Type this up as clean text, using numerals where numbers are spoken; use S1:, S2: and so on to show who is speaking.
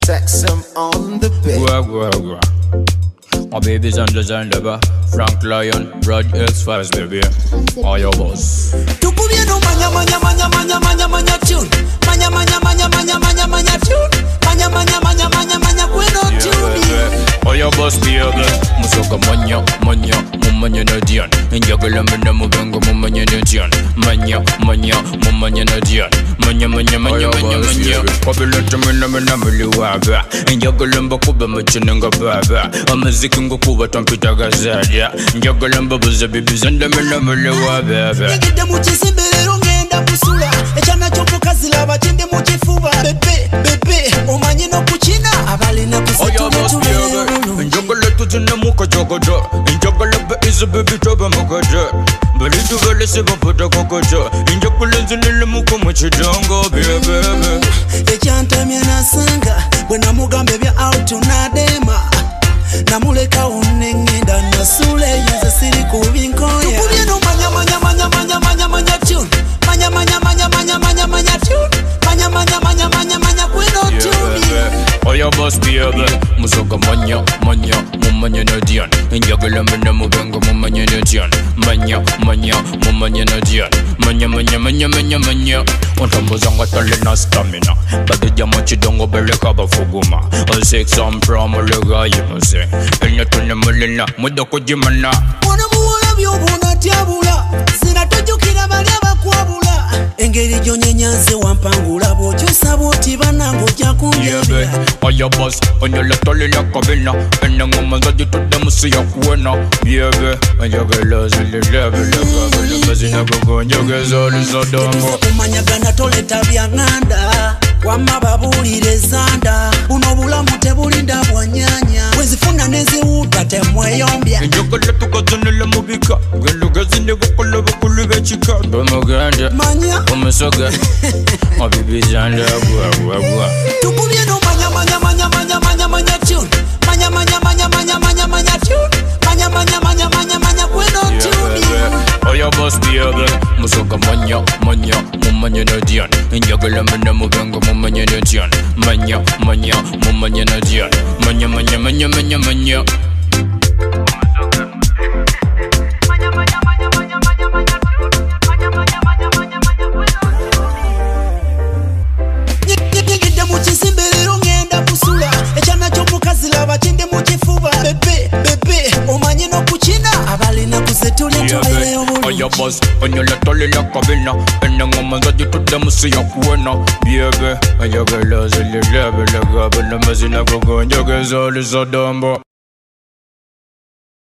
S1: Sex on the bed.
S2: My baby's on the Zanzibar, Frank Lion, Rod X-Files, baby. All your boss.
S3: Tukubieno manya manya manya manya manya manya tune. Manya manya manya manya manya manya tune. Manya manya manya manya manya kweno tune.
S2: All your boss, baby. Musoka manya manya manya na dian. Njagala mena mubengo manya na dian. Manya manya manya na dian. Manya manya manya manya manya. Kabilata mena miliwaba. Njagala mbakuba machinanga baba. Amaziki ngokuba tampita gazadya. Njagala mbabuza bibi zanda mena miliwaba.
S3: Ngide mukisimberero ngenda kusula. Ekyana ky'omukazi laba kindi mukifuba. Bebe omanyi n'okukina abalina kusetula.
S2: Njagala tuzina mukajogojo. Njagala be is a baby toba mukajo. Balitu bale se baputa kokojo. Njagala nzilile muko muchidongo bebe.
S3: Ekyantamye nasanga bwe namugambe bya out nadema. Namuleka unengenda nasule yenze siri kubinkoya. Tukubieno manya manya manya manya manya manya tune. Manya manya manya manya manya manya tune. Manya manya manya manya manya kweno tune.
S2: All your boss baby. Musoka manya manya manya na dian. Njagala mena mubengo manya na dian. Manya manya manya na dian. Manya manya manya manya manya. Ontambuza ngatale na stamina. Bagija machidongo beleka bafuguma. All sex on promo lega yimuse. Enya tune mulina muda kujimana.
S3: Mwana muwala byobuna tyabula. Zina tojukira bali abakwabula. Engeri gyonyenyanze wampangula bw'okyusa bw'oti banango ojja kunjabira.
S2: All your boss onyola tolina kabina. Ena ngoma zaji tudde musi ya kuwena. Yebe njagala zililebeleka. Bazina gogo njageza olusodomo.
S3: Kumanyagana toleta byanganda. Wamma babuulire zanda. Buno bulamu tebulinda bwanyanya. Wezifuna neziwuta temweyombya.
S2: Njagala tukazanile mubika. Gelugazine bukola bukulu bechika. Bamuganda
S3: Manya
S2: Omusoga Mabibi zanda gwa.
S3: Tukubieno manya manya manya manya manya manya tune. Manya manya manya manya manya manya tune. Manya manya manya manya manya kweno tune.
S2: All your boss baby. Musoga manya manya manya na dian. Njagala mena mubengo manya na dian. Manya manya manya na dian. Manya manya manya manya manya.
S3: Ngide mukisimberero ngenda kusula. Ekyana ky'omukazi laba kindi mukifuba. Bebe omanyi n'okukina abalina kusetula entoleyo
S2: All your
S3: bulungi.
S2: boss onyola tolina kabina. Ena ngoma zaji tudde musi ya kuwena. Yebe njagala zililebeleka. Bana mazina gogo njageza olusodombo.